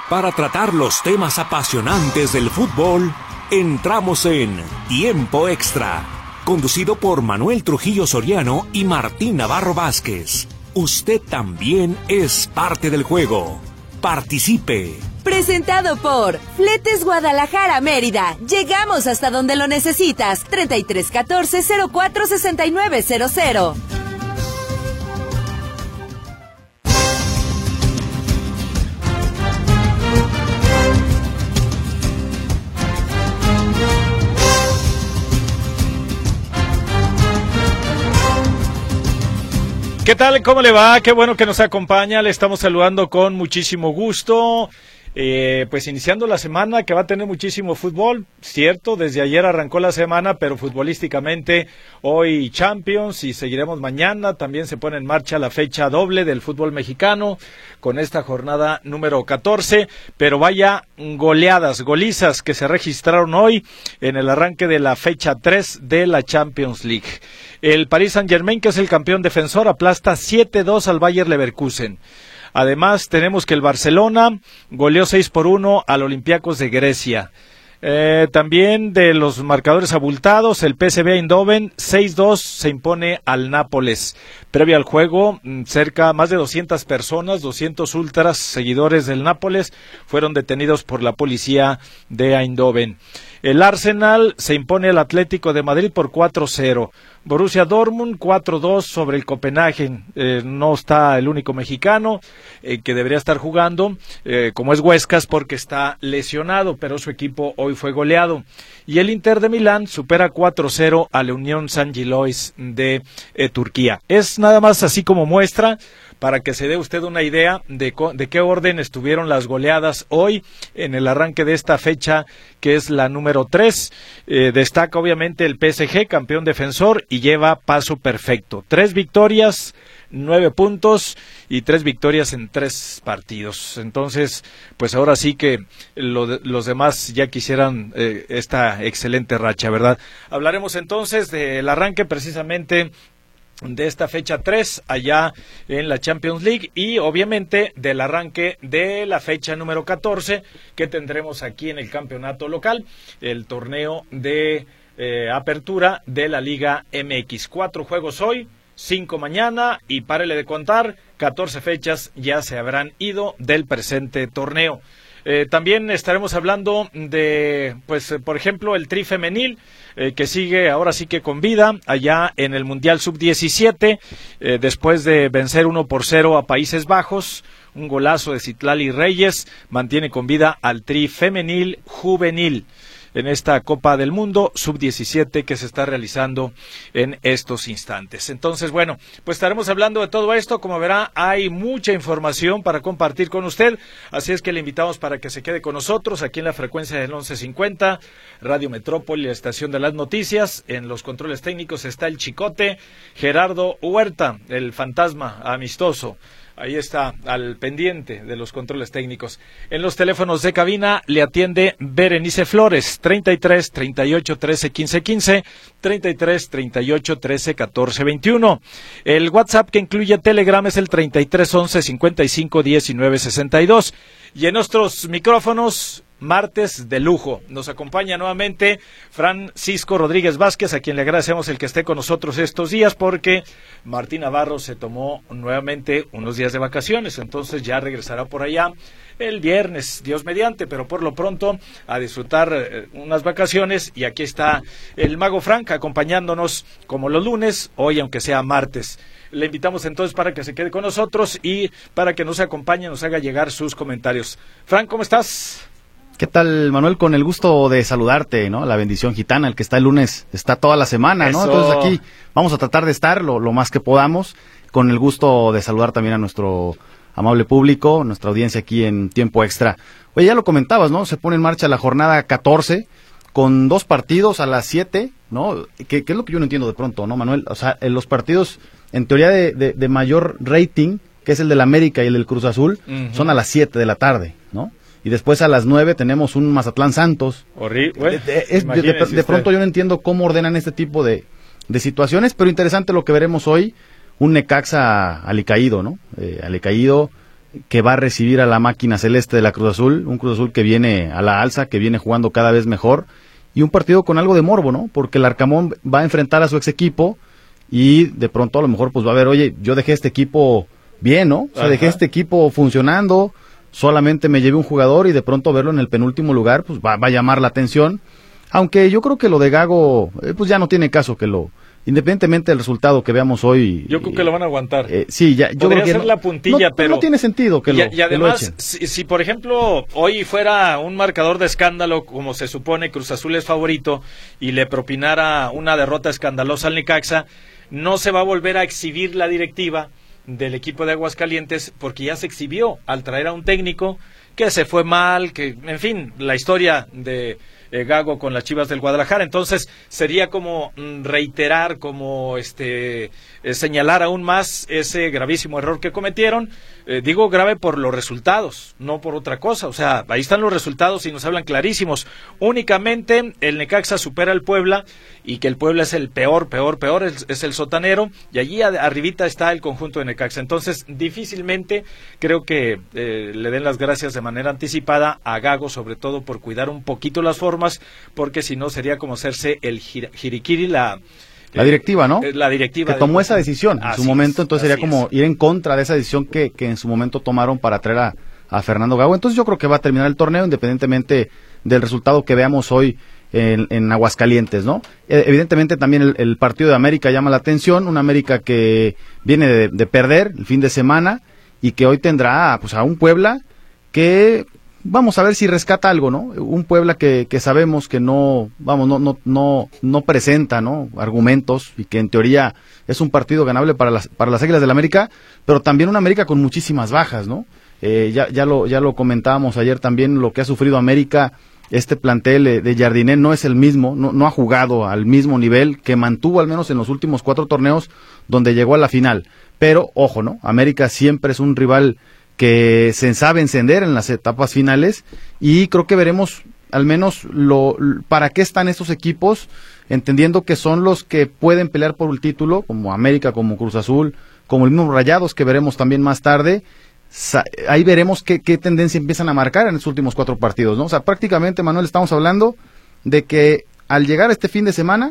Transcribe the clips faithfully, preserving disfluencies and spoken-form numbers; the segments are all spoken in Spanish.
Para tratar los temas apasionantes del fútbol, entramos en Tiempo Extra, conducido por Manuel Trujillo Soriano y Martín Navarro Vázquez. Usted también es parte del juego. Participe. Presentado por Fletes Guadalajara Mérida. Llegamos hasta donde lo necesitas. treinta y tres catorce cero cuatro sesenta y nueve cero cero. ¿Qué tal? ¿Cómo le va? Qué bueno que nos acompaña. Le estamos saludando con muchísimo gusto. Eh, pues iniciando la semana que va a tener muchísimo fútbol, cierto, desde ayer arrancó la semana, pero futbolísticamente hoy Champions y seguiremos mañana. También se pone en marcha la fecha doble del fútbol mexicano con esta jornada número catorce, pero vaya goleadas, golizas que se registraron hoy en el arranque de la fecha tres de la Champions League. El Paris Saint-Germain, que es el campeón defensor, aplasta siete dos al Bayer Leverkusen. Además, tenemos que el Barcelona goleó seis por uno al Olympiacos de Grecia. Eh, también de los marcadores abultados, el P S V Eindhoven seis dos se impone al Nápoles. Previo al juego, cerca más de doscientas personas, doscientos ultras seguidores del Nápoles fueron detenidos por la policía de Eindhoven. El Arsenal se impone al Atlético de Madrid por cuatro cero. Borussia Dortmund cuatro dos sobre el Copenhagen. Eh, no está el único mexicano eh, que debería estar jugando, eh, como es Huescas, porque está lesionado, pero su equipo hoy fue goleado. Y el Inter de Milán supera cuatro cero a la Unión San Gilois de eh, Turquía. Es nada más así como muestra, para que se dé usted una idea de, de qué orden estuvieron las goleadas hoy en el arranque de esta fecha, que es la número tres. Eh, destaca obviamente el P S G, campeón defensor, y lleva paso perfecto. Tres victorias, nueve puntos y tres victorias en tres partidos. Entonces, pues ahora sí que lo de, los demás ya quisieran eh, esta excelente racha, ¿verdad? Hablaremos entonces del arranque precisamente de esta fecha tres allá en la Champions League y obviamente del arranque de la fecha número catorce que tendremos aquí en el campeonato local, el torneo de eh, apertura de la Liga M X. Cuatro juegos hoy, cinco mañana y párele de contar, catorce fechas ya se habrán ido del presente torneo. Eh, también estaremos hablando de, pues, por ejemplo, el Tri Femenil, eh, que sigue ahora sí que con vida, allá en el Mundial sub diecisiete, eh, después de vencer uno por cero a Países Bajos, un golazo de Citlali Reyes, mantiene con vida al Tri Femenil Juvenil en esta Copa del Mundo sub diecisiete que se está realizando en estos instantes. Entonces, bueno, pues estaremos hablando de todo esto. Como verá, hay mucha información para compartir con usted, así es que le invitamos para que se quede con nosotros aquí en la frecuencia del once cincuenta, Radio Metrópoli, la estación de las noticias. En los controles técnicos está el Chicote, Gerardo Huerta, el fantasma amistoso. Ahí está, al pendiente de los controles técnicos. En los teléfonos de cabina le atiende Berenice Flores, treinta y tres, treinta y ocho, trece, quince, quince, treinta y tres, treinta y ocho, trece, catorce, veintiuno. El WhatsApp que incluye Telegram es el treinta y tres, once, cincuenta y cinco, diecinueve, sesenta y dos. Y en nuestros micrófonos, martes de lujo. Nos acompaña nuevamente Francisco Rodríguez Vázquez, a quien le agradecemos el que esté con nosotros estos días, porque Martín Navarro se tomó nuevamente unos días de vacaciones, entonces ya regresará por allá el viernes, Dios mediante, pero por lo pronto a disfrutar eh, unas vacaciones. Y aquí está el Mago Frank acompañándonos como los lunes, hoy aunque sea martes. Le invitamos entonces para que se quede con nosotros y para que nos acompañe, nos haga llegar sus comentarios. Frank, ¿cómo estás? ¿Qué tal, Manuel? Con el gusto de saludarte, ¿no? La bendición gitana, el que está el lunes, está toda la semana, ¿no? Eso. Entonces aquí vamos a tratar de estar lo, lo más que podamos, con el gusto de saludar también a nuestro amable público, nuestra audiencia aquí en Tiempo Extra. Oye, ya lo comentabas, ¿no? Se pone en marcha la jornada catorce, con dos partidos a las siete, ¿no? Que, que es lo que yo no entiendo de pronto, ¿no, Manuel? O sea, en los partidos, en teoría de, de, de mayor rating, que es el del América y el del Cruz Azul, uh-huh, son a las siete de la tarde, ¿no? Y después a las nueve tenemos un Mazatlán Santos. Horrible. De, de, de, de, de pronto yo no entiendo cómo ordenan este tipo de, de situaciones, pero interesante lo que veremos hoy, un Necaxa alicaído, ¿no? Eh, alicaído, que va a recibir a la máquina celeste de la Cruz Azul, un Cruz Azul que viene a la alza, que viene jugando cada vez mejor, y un partido con algo de morbo, ¿no? Porque el Arcamón va a enfrentar a su ex equipo y de pronto a lo mejor pues va a ver, oye, yo dejé este equipo bien, ¿no? O sea, Ajá. dejé este equipo funcionando, solamente me llevé un jugador y de pronto verlo en el penúltimo lugar, pues va, va a llamar la atención. Aunque yo creo que lo de Gago, eh, pues ya no tiene caso que lo... Independientemente del resultado que veamos hoy... Yo creo que lo van a aguantar. Eh, sí, ya, yo Podría creo que ser no, la puntilla, no, pero... No tiene sentido que y, lo Y además, que lo echen. si, si por ejemplo hoy fuera un marcador de escándalo, como se supone Cruz Azul es favorito, y le propinara una derrota escandalosa al Necaxa, no se va a volver a exhibir la directiva del equipo de Aguascalientes, porque ya se exhibió al traer a un técnico que se fue mal, que, en fin, la historia de... Eh, Gago con las Chivas del Guadalajara. Entonces sería como mm, reiterar, como este eh, señalar aún más ese gravísimo error que cometieron. Eh, digo grave por los resultados, no por otra cosa. O sea, ahí están los resultados y nos hablan clarísimos. Únicamente el Necaxa supera al Puebla, y que el Puebla es el peor, peor, peor, es, es el sotanero, y allí a, arribita está el conjunto de Necaxa. Entonces difícilmente creo que eh, le den las gracias de manera anticipada a Gago, sobre todo por cuidar un poquito las formas, porque si no sería como hacerse el jir jiriquiri, la... La directiva, ¿no? La directiva. Que tomó esa decisión en su momento, entonces sería como es. ir en contra de esa decisión que, que en su momento tomaron para traer a, a Fernando Gago. Entonces yo creo que va a terminar el torneo independientemente del resultado que veamos hoy en, en Aguascalientes, ¿no? Eh, evidentemente también el, el partido de América llama la atención, una América que viene de, de perder el fin de semana y que hoy tendrá pues a un Puebla que... Vamos a ver si rescata algo, ¿no? Un Puebla que, que sabemos que no, vamos, no, no, no, no presenta, ¿no? Argumentos, y que en teoría es un partido ganable para las, para las Águilas del América, pero también una América con muchísimas bajas, ¿no? Eh, ya, ya lo, ya lo comentábamos ayer también, lo que ha sufrido América, este plantel eh, de Jardiné no es el mismo, no, no ha jugado al mismo nivel que mantuvo al menos en los últimos cuatro torneos donde llegó a la final. Pero, ojo, ¿no? América siempre es un rival que se sabe encender en las etapas finales, y creo que veremos al menos lo para qué están estos equipos, entendiendo que son los que pueden pelear por el título, como América, como Cruz Azul, como el mismo Rayados, que veremos también más tarde. Ahí veremos qué, qué tendencia empiezan a marcar en los últimos cuatro partidos, ¿no? O sea, prácticamente, Manuel, estamos hablando de que al llegar este fin de semana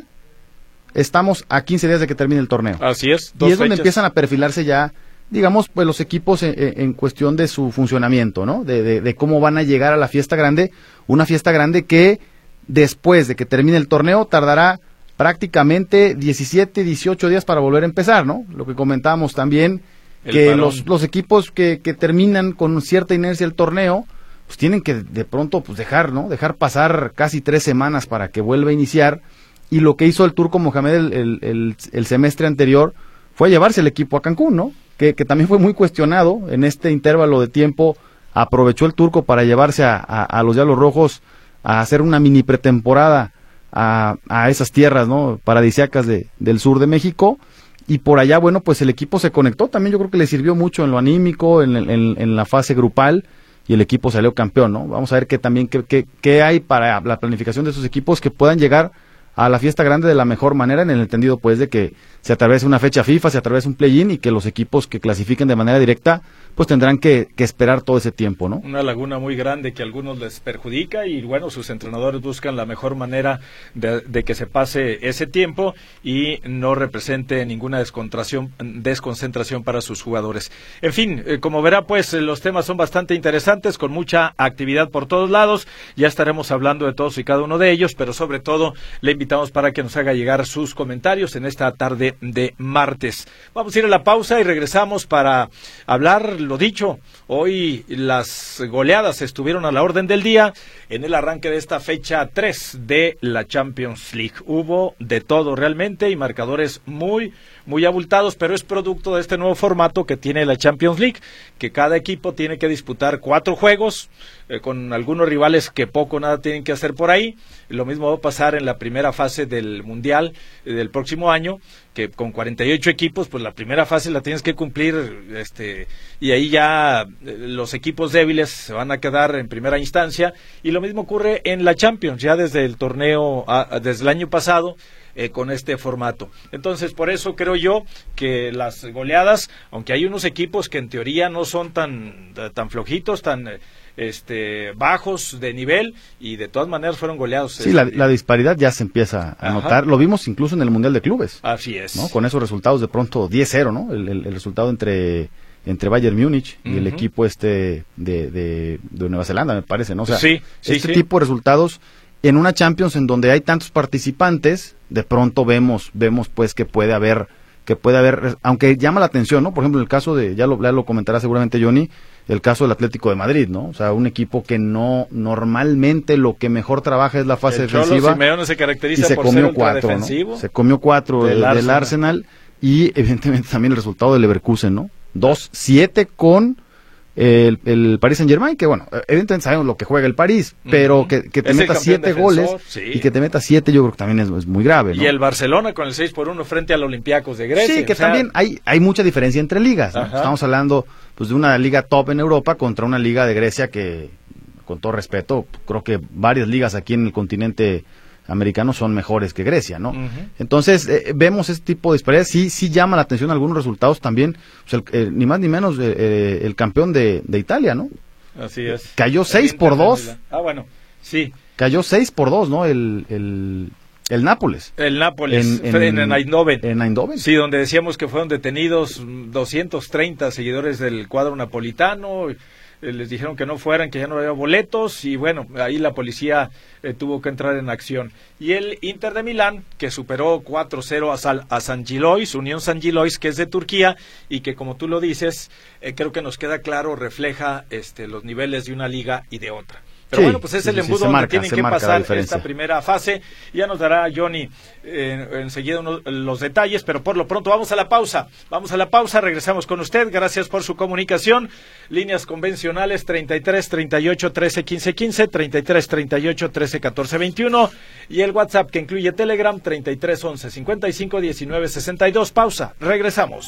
estamos a quince días de que termine el torneo. Así es. Y es donde empiezan a perfilarse ya, digamos, pues los equipos en, en cuestión de su funcionamiento, ¿no? De, de, de cómo van a llegar a la fiesta grande, una fiesta grande que después de que termine el torneo tardará prácticamente diecisiete, dieciocho días para volver a empezar, ¿no? Lo que comentábamos también, el que los, los equipos que, que terminan con cierta inercia el torneo, pues tienen que de pronto pues dejar, ¿no? Dejar pasar casi tres semanas para que vuelva a iniciar, y lo que hizo el Turco Mohamed el, el, el, el semestre anterior fue llevarse el equipo a Cancún, ¿no? Que, que también fue muy cuestionado en este intervalo de tiempo. Aprovechó el Turco para llevarse a, a, a los Diablos Rojos a hacer una mini pretemporada a, a esas tierras, ¿no? Paradisíacas de, del sur de México, y por allá, bueno, pues el equipo se conectó, también yo creo que le sirvió mucho en lo anímico, en, en, en la fase grupal, y el equipo salió campeón, ¿no? Vamos a ver qué también qué, qué, qué hay para la planificación de esos equipos que puedan llegar a la fiesta grande de la mejor manera, en el entendido pues de que se atraviese una fecha FIFA, se atraviese un play-in, y que los equipos que clasifiquen de manera directa pues tendrán que, que esperar todo ese tiempo, ¿no? Una laguna muy grande que a algunos les perjudica, y bueno, sus entrenadores buscan la mejor manera de, de que se pase ese tiempo y no represente ninguna desconcentración, desconcentración para sus jugadores. En fin, eh, como verá, pues los temas son bastante interesantes, con mucha actividad por todos lados. Ya estaremos hablando de todos y cada uno de ellos, pero sobre todo le invitamos para que nos haga llegar sus comentarios en esta tarde de martes. Vamos a ir a la pausa y regresamos para hablar, lo dicho, hoy las goleadas estuvieron a la orden del día en el arranque de esta fecha tres de la Champions League. Hubo de todo realmente, y marcadores muy, muy abultados, pero es producto de este nuevo formato que tiene la Champions League, que cada equipo tiene que disputar cuatro juegos, eh, con algunos rivales que poco o nada tienen que hacer por ahí. Lo mismo va a pasar en la primera fase del Mundial eh, del próximo año, que con cuarenta y ocho equipos, pues la primera fase la tienes que cumplir, este, y ahí ya eh, los equipos débiles se van a quedar en primera instancia, y lo mismo ocurre en la Champions, ya desde el torneo, a, desde el año pasado, eh, con este formato. Entonces, por eso creo yo que las goleadas, aunque hay unos equipos que en teoría no son tan, tan flojitos, tan este bajos de nivel, y de todas maneras fueron goleados. Sí, la, la disparidad ya se empieza a Ajá. notar. Lo vimos incluso en el Mundial de Clubes. Así es. ¿no? Con esos resultados de pronto diez cero, ¿no? El, el, el resultado entre entre Bayern Múnich y uh-huh. el equipo este de, de, de Nueva Zelanda, me parece, ¿no? O sea, sí, sí, este sí. tipo de resultados en una Champions en donde hay tantos participantes, de pronto vemos vemos pues que puede haber que puede haber, aunque llama la atención, ¿no? Por ejemplo, el caso de, ya lo, ya lo comentará seguramente Johnny, el caso del Atlético de Madrid, ¿no? O sea, un equipo que no, normalmente lo que mejor trabaja es la fase el defensiva. Cholo Simeone se caracteriza y se por comió ser cuatro, ¿no? Se comió cuatro del, del Arsenal. Arsenal, y evidentemente también el resultado del Leverkusen, ¿no? dos siete con el, el Paris Saint Germain, que bueno, evidentemente sabemos lo que juega el París, pero uh-huh. que, que te meta siete goles, sí. y que te meta siete yo creo que también es, es muy grave, ¿no? Y el Barcelona con el seis por uno frente al Olympiacos de Grecia. Sí, que o sea... también hay, hay mucha diferencia entre ligas, ¿no? Estamos hablando pues de una liga top en Europa contra una liga de Grecia que, con todo respeto, creo que varias ligas aquí en el continente americanos son mejores que Grecia, ¿no? Uh-huh. Entonces, eh, vemos este tipo de disparidades, sí sí llama la atención algunos resultados también, pues el, el, ni más ni menos eh, eh, el campeón de, de Italia, ¿no? Así es. Cayó seis por dos. Ah, bueno, sí. Cayó seis por dos, ¿no? El, el, el Nápoles. El Nápoles, en, en, en Eindhoven. En Eindhoven. Sí, donde decíamos que fueron detenidos doscientos treinta seguidores del cuadro napolitano. Les dijeron que no fueran, que ya no había boletos, y bueno, ahí la policía eh, tuvo que entrar en acción. Y el Inter de Milán, que superó cuatro cero a, Sal, a San Gilois, Unión San Gilois, que es de Turquía, y que como tú lo dices, eh, creo que nos queda claro, refleja este, los niveles de una liga y de otra. Pero sí, bueno, pues es sí, el sí, embudo sí, donde marca, tienen que pasar esta diferencia. primera fase. Ya nos dará Johnny eh, enseguida unos, los detalles, pero por lo pronto vamos a la pausa. Vamos a la pausa, regresamos con usted. Gracias por su comunicación. Líneas convencionales treinta y tres, treinta y ocho, trece, quince, quince, treinta y tres, treinta y ocho, trece, catorce, veintiuno, y el WhatsApp que incluye Telegram treinta y tres, once, cincuenta y cinco, diecinueve, sesenta y dos. Pausa, regresamos.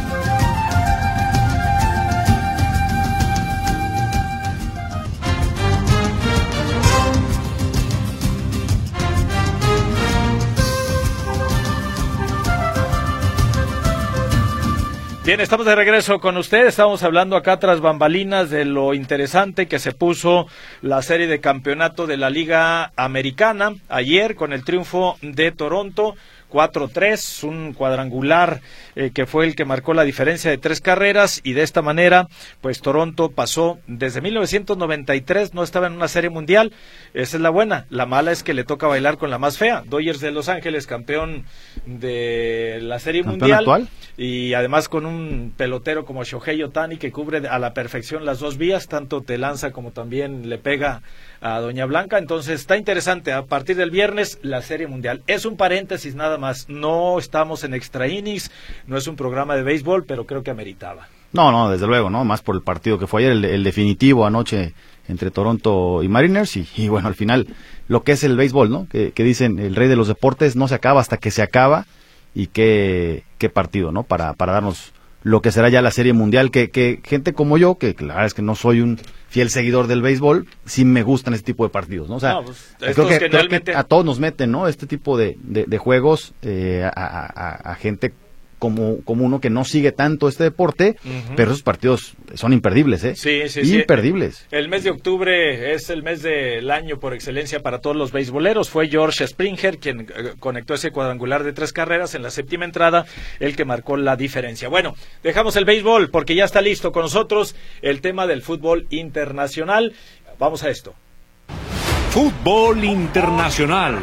Bien, estamos de regreso con usted. Estamos hablando acá tras bambalinas de lo interesante que se puso la serie de campeonato de la Liga Americana ayer con el triunfo de Toronto. cuatro tres, un cuadrangular eh, que fue el que marcó la diferencia de tres carreras, y de esta manera pues Toronto pasó desde mil novecientos noventa y tres, no estaba en una serie mundial. Esa es la buena. La mala es que le toca bailar con la más fea. Dodgers de Los Ángeles, campeón de la serie mundial actual, y además con un pelotero como Shohei Ohtani que cubre a la perfección las dos vías, tanto te lanza como también le pega a Doña Blanca. Entonces está interesante. A partir del viernes la serie mundial. Es un paréntesis nada más, no estamos en extra innings, no es un programa de béisbol, pero creo que ameritaba. No, no, desde luego, no, más por el partido que fue ayer, el, el definitivo anoche entre Toronto y Mariners, y, y bueno, al final lo que es el béisbol, ¿no? Que, que dicen el rey de los deportes no se acaba hasta que se acaba, y qué, qué partido, ¿no? Para, para darnos lo que será ya la serie mundial, que, que gente como yo, que la verdad es que no soy un fiel seguidor del béisbol, sí me gustan este tipo de partidos, ¿no? O sea, no, pues, creo, que, que creo realmente... que a todos nos meten, ¿no? Este tipo de, de, de juegos eh, a, a, a gente como, como uno que no sigue tanto este deporte, uh-huh. pero esos partidos son imperdibles, ¿eh? Sí, sí, imperdibles. Sí. El mes de octubre es el mes del año por excelencia para todos los beisboleros. Fue George Springer quien eh, conectó ese cuadrangular de tres carreras en la séptima entrada, el que marcó la diferencia. Bueno, dejamos el béisbol porque ya está listo con nosotros el tema del fútbol internacional. Vamos a esto. Fútbol internacional.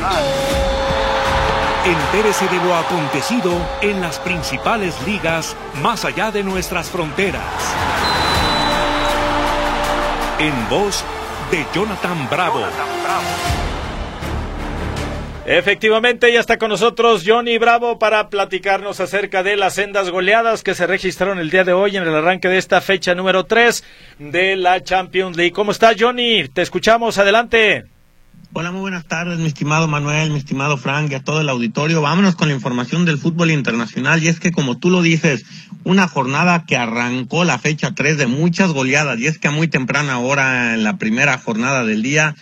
Entérese de lo acontecido en las principales ligas más allá de nuestras fronteras. En voz de Jonathan Bravo. Efectivamente, ya está con nosotros Johnny Bravo para platicarnos acerca de las sendas goleadas que se registraron el día de hoy en el arranque de esta fecha número tres de la Champions League. ¿Cómo estás, Johnny? Te escuchamos, adelante. Hola, muy buenas tardes, mi estimado Manuel, mi estimado Frank y a todo el auditorio. Vámonos con la información del fútbol internacional, y es que, como tú lo dices, una jornada que arrancó la fecha tres de muchas goleadas, y es que a muy temprana hora en la primera jornada del día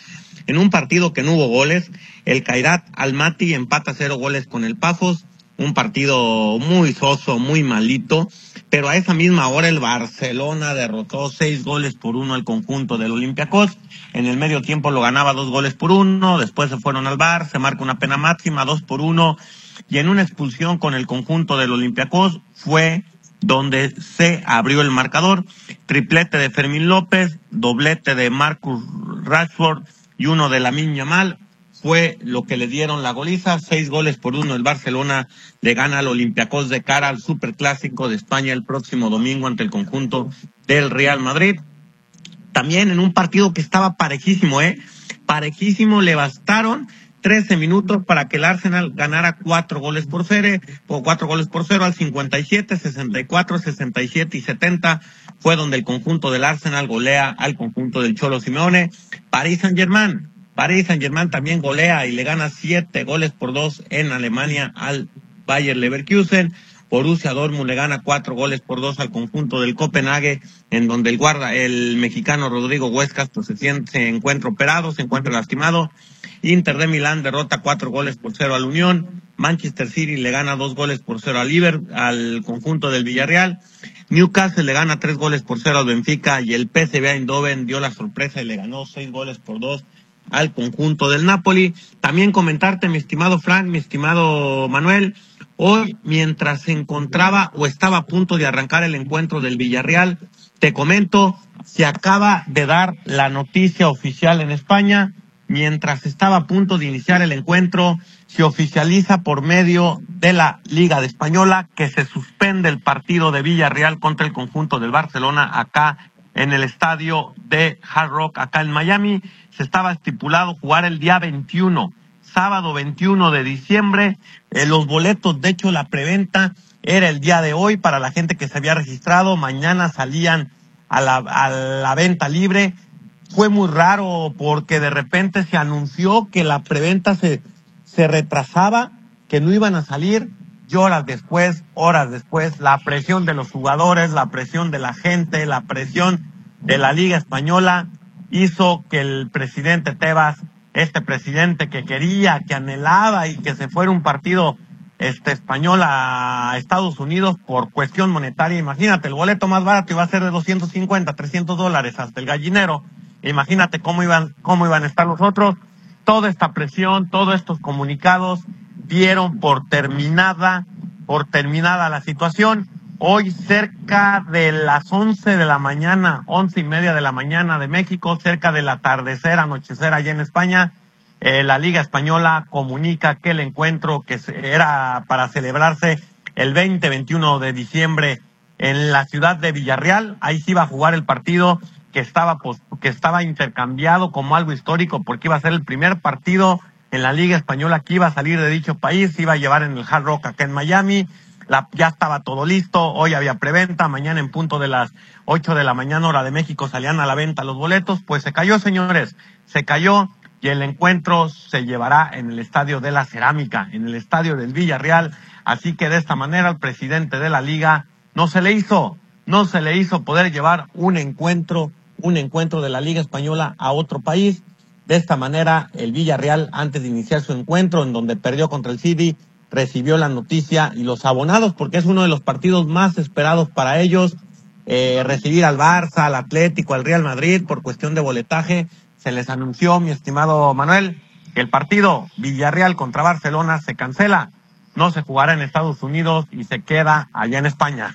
en un partido que no hubo goles. El Khairat Almaty empata cero goles con el Pafos, un partido muy soso, muy malito, pero a esa misma hora el Barcelona derrotó seis goles por uno al conjunto del Olympiacos. En el medio tiempo lo ganaba dos goles por uno, después se fueron al V A R, se marca una pena máxima, dos por uno, y en una expulsión con el conjunto del Olympiacos fue donde se abrió el marcador. Triplete de Fermín López, doblete de Marcus Rashford y uno de Lamine Yamal fue lo que le dieron la goliza. Seis goles por uno el Barcelona le gana al Olympiacos de cara al Superclásico de España el próximo domingo ante el conjunto del Real Madrid. También en un partido que estaba parejísimo, ¿eh? Parejísimo, le bastaron trece minutos para que el Arsenal ganara cuatro goles por cero, o cuatro goles por cero al cincuenta y siete, sesenta y cuatro, sesenta y siete y setenta, fue donde el conjunto del Arsenal golea al conjunto del Cholo Simeone. Paris Saint-Germain, Paris Saint-Germain también golea y le gana siete goles por dos en Alemania al Bayer Leverkusen. Borussia Dortmund le gana cuatro goles por dos al conjunto del Copenhague, en donde el guarda, el mexicano Rodrigo Huescas, pues se, siente, se encuentra operado, se encuentra lastimado. Inter de Milán derrota cuatro goles por cero al Unión. Manchester City le gana dos goles por cero al Liverpool, al conjunto del Villarreal. Newcastle le gana tres goles por cero al Benfica y el P S V Eindhoven dio la sorpresa y le ganó seis goles por dos al conjunto del Napoli. También comentarte, mi estimado Frank, mi estimado Manuel, hoy mientras se encontraba o estaba a punto de arrancar el encuentro del Villarreal, te comento, se acaba de dar la noticia oficial en España. Mientras estaba a punto de iniciar el encuentro, se oficializa por medio de la Liga Española que se suspende el partido de Villarreal contra el conjunto del Barcelona acá en el estadio de Hard Rock, acá en Miami. Se estaba estipulado jugar el día veintiuno, sábado veintiuno de diciembre. Eh, los boletos, de hecho, la preventa era el día de hoy para la gente que se había registrado. Mañana salían a la, a la venta libre. Fue muy raro porque de repente se anunció que la preventa se, se retrasaba, que no iban a salir, y horas después, horas después, la presión de los jugadores, la presión de la gente, la presión de la Liga Española hizo que el presidente Tebas, este presidente que quería, que anhelaba y que se fuera un partido este español a Estados Unidos por cuestión monetaria. Imagínate, el boleto más barato iba a ser de doscientos cincuenta, trescientos dólares hasta el gallinero. Imagínate cómo iban, cómo iban a estar los otros. Toda esta presión, todos estos comunicados dieron por terminada, por terminada la situación. Hoy cerca de las once de la mañana, once y media de la mañana de México, cerca del atardecer, anochecer allá en España, eh, la Liga Española comunica que el encuentro que era para celebrarse el veinte veintiuno de diciembre en la ciudad de Villarreal, ahí se iba a jugar el partido que estaba que estaba intercambiado como algo histórico porque iba a ser el primer partido en la Liga Española que iba a salir de dicho país, se iba a llevar en el Hard Rock acá en Miami. La, ya estaba todo listo, hoy había preventa, mañana en punto de las ocho de la mañana hora de México salían a la venta los boletos. Pues se cayó, señores, se cayó y el encuentro se llevará en el Estadio de la Cerámica, en el Estadio del Villarreal. Así que de esta manera al presidente de la Liga no se le hizo, no se le hizo poder llevar un encuentro un encuentro de la Liga Española a otro país. De esta manera, el Villarreal, antes de iniciar su encuentro, en donde perdió contra el City, recibió la noticia, y los abonados, porque es uno de los partidos más esperados para ellos, eh, recibir al Barça, al Atlético, al Real Madrid, por cuestión de boletaje, se les anunció, mi estimado Manuel, que el partido Villarreal contra Barcelona se cancela, no se jugará en Estados Unidos y se queda allá en España.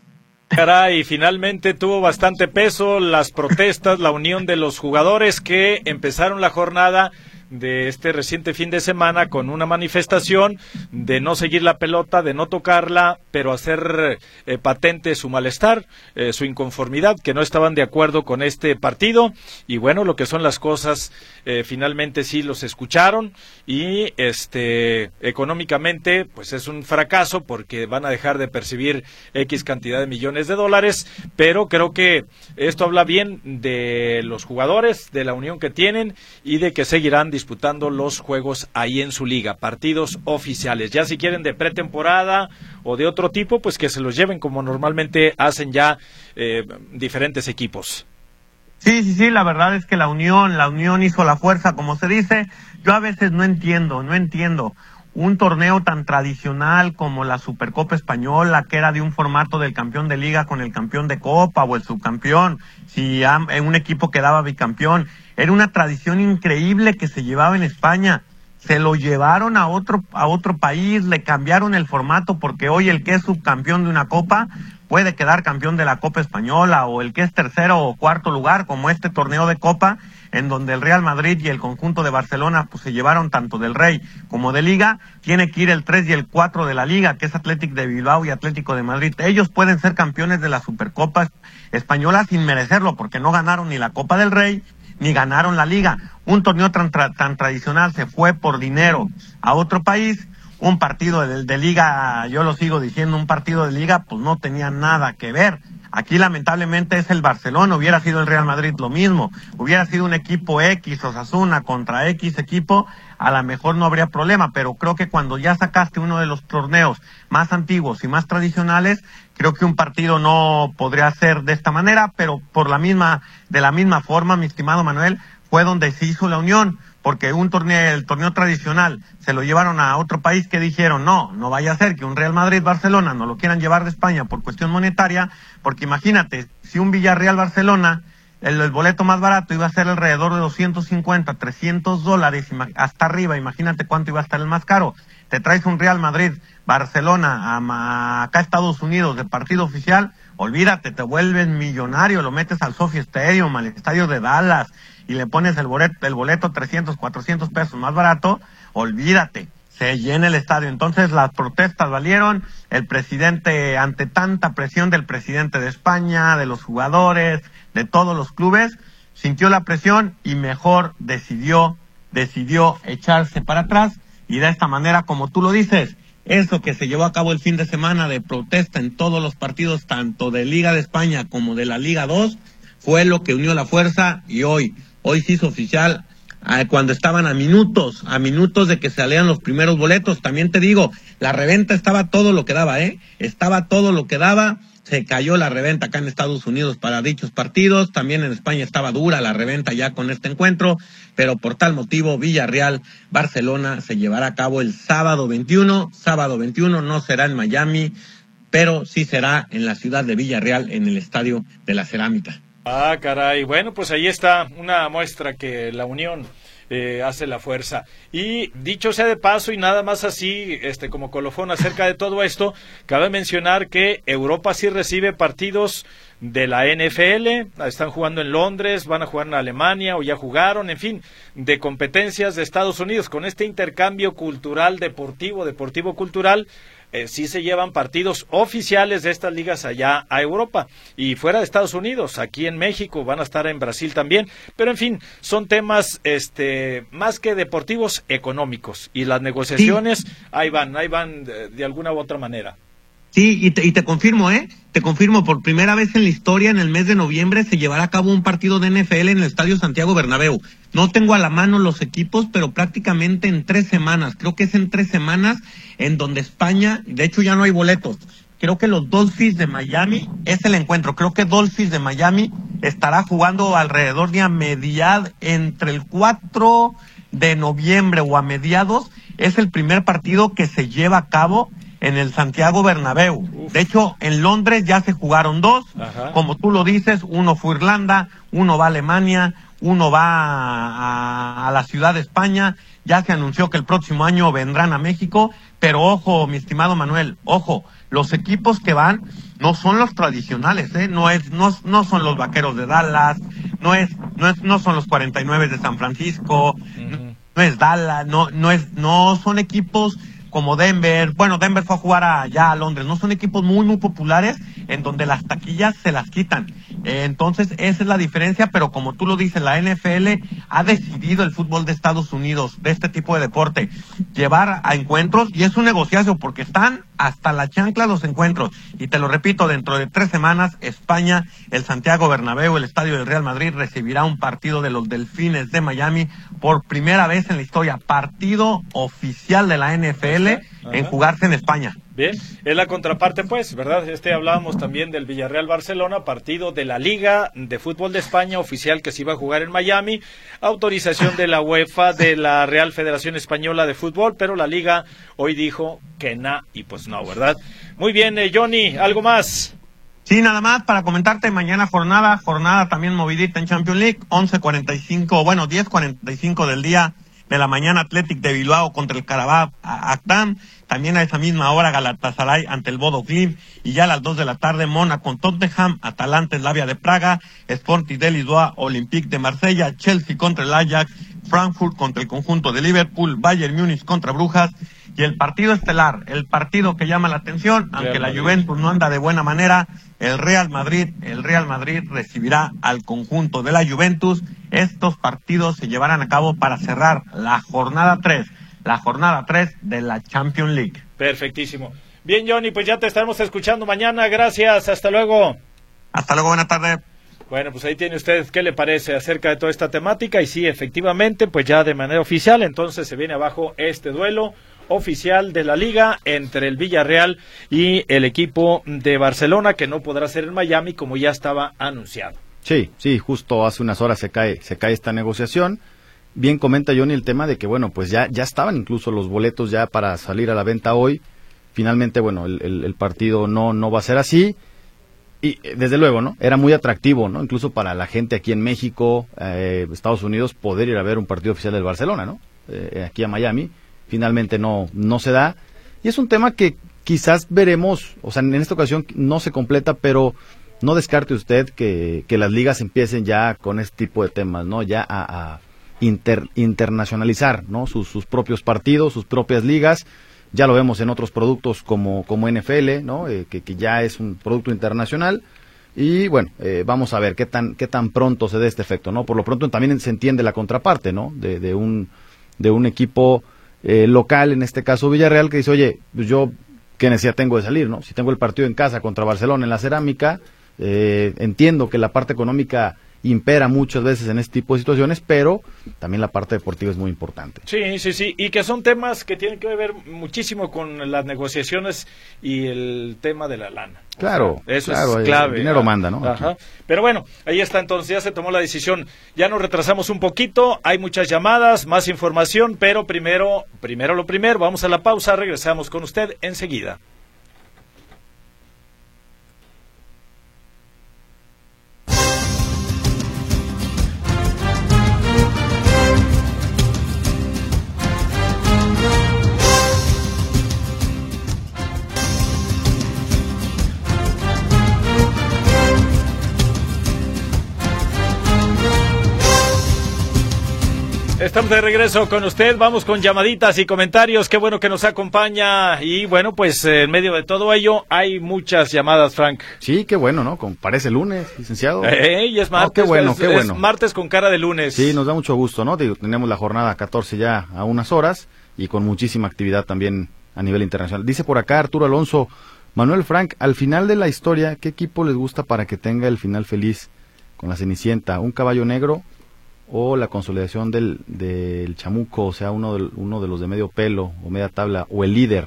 Caray, finalmente tuvo bastante peso las protestas, la unión de los jugadores que empezaron la jornada de este reciente fin de semana con una manifestación de no seguir la pelota, de no tocarla, pero hacer eh, patente su malestar, eh, su inconformidad, que no estaban de acuerdo con este partido. Y bueno, lo que son las cosas, eh, finalmente sí los escucharon y este económicamente pues es un fracaso porque van a dejar de percibir X cantidad de millones de dólares, pero creo que esto habla bien de los jugadores, de la unión que tienen y de que seguirán disputando los juegos ahí en su liga, partidos oficiales. Ya si quieren de pretemporada o de otro tipo, pues que se los lleven como normalmente hacen ya eh, diferentes equipos. Sí, sí, sí, la verdad es que la unión, la unión hizo la fuerza, como se dice. Yo a veces no entiendo, no entiendo. Un torneo tan tradicional como la Supercopa Española, que era de un formato del campeón de liga con el campeón de copa o el subcampeón, si un equipo quedaba bicampeón, era una tradición increíble que se llevaba en España. Se lo llevaron a otro, a otro país, le cambiaron el formato porque hoy el que es subcampeón de una copa puede quedar campeón de la Copa Española, o el que es tercero o cuarto lugar, como este torneo de Copa, en donde el Real Madrid y el conjunto de Barcelona pues se llevaron tanto del Rey como de Liga. Tiene que ir el tres y el cuatro de la Liga, que es Athletic de Bilbao y Atlético de Madrid. Ellos pueden ser campeones de la Supercopa Española sin merecerlo, porque no ganaron ni la Copa del Rey ni ganaron la Liga. Un torneo tan, tra- tan tradicional se fue por dinero a otro país. Un partido de, de Liga, yo lo sigo diciendo, un partido de Liga pues no tenía nada que ver. Aquí lamentablemente es el Barcelona, hubiera sido el Real Madrid lo mismo, hubiera sido un equipo X, Osasuna contra X equipo, a lo mejor no habría problema, pero creo que cuando ya sacaste uno de los torneos más antiguos y más tradicionales, creo que un partido no podría ser de esta manera, pero por la misma, de la misma forma, mi estimado Manuel, fue donde se hizo la unión, porque un torneo, el torneo tradicional se lo llevaron a otro país que dijeron, no, no vaya a ser que un Real Madrid-Barcelona no lo quieran llevar de España por cuestión monetaria, porque imagínate, si un Villarreal-Barcelona, el, el boleto más barato iba a ser alrededor de doscientos cincuenta, trescientos dólares, hasta arriba, imagínate cuánto iba a estar el más caro. Te traes un Real Madrid-Barcelona a, a acá a Estados Unidos de partido oficial, olvídate, te vuelves millonario, lo metes al Sophie Stadium, al estadio de Dallas, y le pones el boleto, el boleto trescientos, cuatrocientos pesos más barato, olvídate, se llena el estadio. Entonces las protestas valieron, el presidente, ante tanta presión del presidente de España, de los jugadores, de todos los clubes, sintió la presión y mejor decidió, decidió echarse para atrás, y de esta manera, como tú lo dices, eso que se llevó a cabo el fin de semana de protesta en todos los partidos, tanto de Liga de España como de la Liga dos, fue lo que unió la fuerza, y hoy, hoy se hizo oficial, eh, cuando estaban a minutos, a minutos de que salieran los primeros boletos. También te digo, la reventa estaba todo lo que daba, ¿eh? Estaba todo lo que daba, se cayó la reventa acá en Estados Unidos para dichos partidos, también en España estaba dura la reventa ya con este encuentro, pero por tal motivo Villarreal, Barcelona se llevará a cabo el sábado veintiuno, sábado veintiuno, no será en Miami, pero sí será en la ciudad de Villarreal, en el Estadio de la Cerámica. Ah, caray. Bueno, pues ahí está una muestra que la unión eh, hace la fuerza. Y dicho sea de paso y nada más así, este como colofón acerca de todo esto, cabe mencionar que Europa sí recibe partidos de la N F L, están jugando en Londres, van a jugar en Alemania o ya jugaron, en fin, de competencias de Estados Unidos. Con este intercambio cultural, deportivo, deportivo-cultural, Eh, sí se llevan partidos oficiales de estas ligas allá a Europa y fuera de Estados Unidos, aquí en México, van a estar en Brasil también, pero en fin, son temas este más que deportivos, económicos, y las negociaciones sí. ahí van, ahí van de, de alguna u otra manera. Sí, y te, y te confirmo, ¿eh? Te confirmo, por primera vez en la historia, en el mes de noviembre, se llevará a cabo un partido de N F L en el Estadio Santiago Bernabéu. No tengo a la mano los equipos, pero prácticamente en tres semanas, creo que es en tres semanas, en donde España, de hecho ya no hay boletos, creo que los Dolphins de Miami es el encuentro, creo que Dolphins de Miami estará jugando alrededor de a mediados, entre el cuatro de noviembre o a mediados, es el primer partido que se lleva a cabo en el Santiago Bernabéu. Uf. De hecho, en Londres ya se jugaron dos, Ajá. como tú lo dices, uno fue Irlanda, uno va a Alemania, uno va a, a la ciudad de España, ya se anunció que el próximo año vendrán a México, pero ojo, mi estimado Manuel, ojo, los equipos que van no son los tradicionales, ¿eh? No es, no, no son los Vaqueros de Dallas, no es, no es, no son los cuarenta y nueve de San Francisco, uh-huh. no, no es Dallas, no, no es, no son equipos como Denver, bueno, Denver fue a jugar allá a Londres, no son equipos muy, muy populares en donde las taquillas se las quitan. Eh, entonces, esa es la diferencia, pero como tú lo dices, la N F L ha decidido el fútbol de Estados Unidos, de este tipo de deporte, llevar a encuentros, y es un negociazo, porque están hasta la chancla los encuentros. Y te lo repito, dentro de tres semanas, España, el Santiago Bernabéu, el estadio del Real Madrid, recibirá un partido de los Delfines de Miami por primera vez en la historia, partido oficial de la N F L en jugarse en España. Bien, es la contraparte, pues, ¿verdad? Este hablábamos también del Villarreal-Barcelona, partido de la Liga de Fútbol de España, oficial que se iba a jugar en Miami, autorización de la UEFA, de la Real Federación Española de Fútbol, pero la Liga hoy dijo que na, y pues no, ¿verdad? Muy bien, eh, Johnny, ¿algo más? Sí, nada más para comentarte, mañana jornada, jornada también movidita en Champions League, once cuarenta y cinco, bueno, diez cuarenta y cinco del día de la mañana, Athletic de Bilbao contra el Karabakh Actam. También a esa misma hora Galatasaray ante el Bodo Glimt, y ya a las dos de la tarde Mónaco con Tottenham, Atalanta Slavia de Praga, Sporting de Lisboa, Olympique de Marsella, Chelsea contra el Ajax, Frankfurt contra el conjunto de Liverpool, Bayern Múnich contra Brujas, y el partido estelar, el partido que llama la atención, aunque la Juventus no anda de buena manera, el Real Madrid, el Real Madrid recibirá al conjunto de la Juventus. Estos partidos se llevarán a cabo para cerrar la jornada tres, la jornada tres de la Champions League. Perfectísimo. Bien, Johnny, pues ya te estaremos escuchando mañana. Gracias, hasta luego. Hasta luego, buena tarde. Bueno, pues ahí tiene usted qué le parece acerca de toda esta temática. Y sí, efectivamente, pues ya de manera oficial, entonces se viene abajo este duelo oficial de la Liga entre el Villarreal y el equipo de Barcelona, que no podrá ser en Miami como ya estaba anunciado. Sí, sí, justo hace unas horas se cae, se cae esta negociación. Bien comenta Johnny el tema de que, bueno, pues ya, ya estaban incluso los boletos ya para salir a la venta hoy. Finalmente, bueno, el, el, el partido no, no va a ser así. Y desde luego, ¿no? Era muy atractivo, ¿no? Incluso para la gente aquí en México, eh, Estados Unidos, poder ir a ver un partido oficial del Barcelona, ¿no? Eh, aquí a Miami. Finalmente no, no se da. Y es un tema que quizás veremos, o sea, en esta ocasión no se completa, pero no descarte usted que, que las ligas empiecen ya con este tipo de temas, ¿no? Ya a, a inter, internacionalizar, ¿no? Sus, sus propios partidos, sus propias ligas. Ya lo vemos en otros productos como, como N F L, ¿no? Eh, que, que ya es un producto internacional. Y bueno, eh, vamos a ver qué tan, qué tan pronto se dé este efecto, ¿no? Por lo pronto también se entiende la contraparte, ¿no? De, de un, de un equipo Eh, local, en este caso Villarreal, que dice, oye, pues yo, ¿qué necesidad tengo de salir, no? Si tengo el partido en casa contra Barcelona en la Cerámica, eh, entiendo que la parte económica impera muchas veces en este tipo de situaciones, pero también la parte deportiva es muy importante. Sí, sí, sí, y que son temas que tienen que ver muchísimo con las negociaciones y el tema de la lana. Claro, o sea, eso claro, es clave. El dinero manda, ¿no? Ajá. Pero bueno, ahí está entonces, ya se tomó la decisión. Ya nos retrasamos un poquito, hay muchas llamadas, más información, pero primero, primero lo primero, vamos a la pausa, regresamos con usted enseguida. Estamos de regreso con usted, vamos con llamaditas y comentarios, qué bueno que nos acompaña y bueno, pues en medio de todo ello hay muchas llamadas, Frank. Sí, qué bueno, ¿no? Como parece lunes, licenciado. Eh, y es martes, oh, qué bueno, es, qué bueno. Es martes con cara de lunes. Sí, nos da mucho gusto, ¿no? Digo, tenemos la jornada catorce ya a unas horas y con muchísima actividad también a nivel internacional. Dice por acá Arturo Alonso, Manuel Frank, al final de la historia, ¿qué equipo les gusta para que tenga el final feliz con la Cenicienta? ¿Un caballo negro o la consolidación del, del chamuco, o sea, uno de, uno de los de medio pelo o media tabla, o el líder?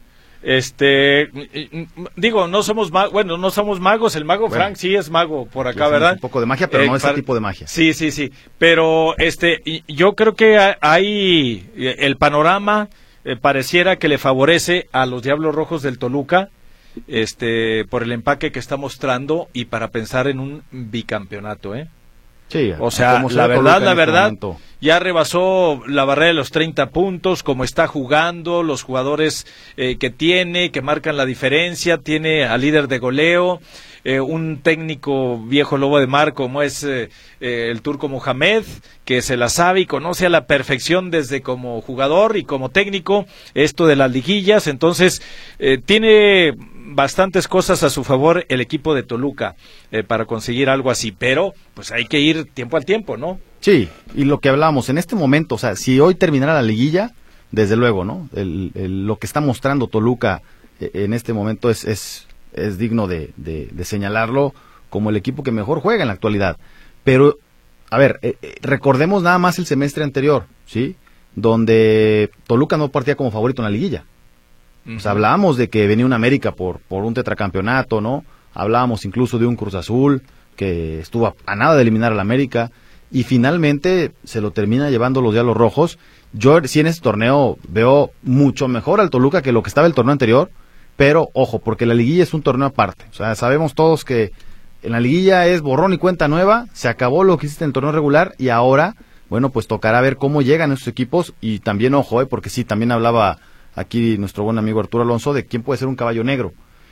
Este, digo, no somos magos, bueno, no somos magos, el mago bueno, Frank sí es mago por acá, ¿verdad? Un poco de magia, pero eh, no ese para... tipo de magia. Sí, sí, sí, pero este, yo creo que hay, el panorama eh, pareciera que le favorece a los Diablos Rojos del Toluca, este, por el empaque que está mostrando y para pensar en un bicampeonato, ¿eh? Sí, o sea, la verdad, la verdad, este ya rebasó la barrera de los treinta puntos, como está jugando, los jugadores eh, que tiene, que marcan la diferencia, tiene al líder de goleo, eh, un técnico viejo lobo de mar como es eh, eh, el turco Mohamed, que se la sabe y conoce a la perfección desde como jugador y como técnico esto de las liguillas, entonces eh, tiene bastantes cosas a su favor el equipo de Toluca eh, para conseguir algo así, pero pues hay que ir tiempo al tiempo, ¿no? Sí, y lo que hablábamos en este momento, o sea, si hoy terminara la liguilla, desde luego, ¿no? El, el, lo que está mostrando Toluca eh, en este momento es es, es digno de, de, de señalarlo como el equipo que mejor juega en la actualidad, pero, a ver, eh, eh, recordemos nada más el semestre anterior, ¿sí? Donde Toluca no partía como favorito en la liguilla. Uh-huh. O sea, hablábamos de que venía un América por, por un tetracampeonato, ¿no? Hablábamos incluso de un Cruz Azul que estuvo a, a nada de eliminar al América y finalmente se lo termina llevando los Diablos Rojos. Yo sí en este torneo veo mucho mejor al Toluca que lo que estaba el torneo anterior, pero ojo, porque la liguilla es un torneo aparte. O sea, sabemos todos que en la liguilla es borrón y cuenta nueva, se acabó lo que hiciste en el torneo regular y ahora, bueno, pues tocará ver cómo llegan esos equipos y también, ojo, eh, porque sí, también hablaba aquí nuestro buen amigo Arturo Alonso de quién puede ser un caballo negro.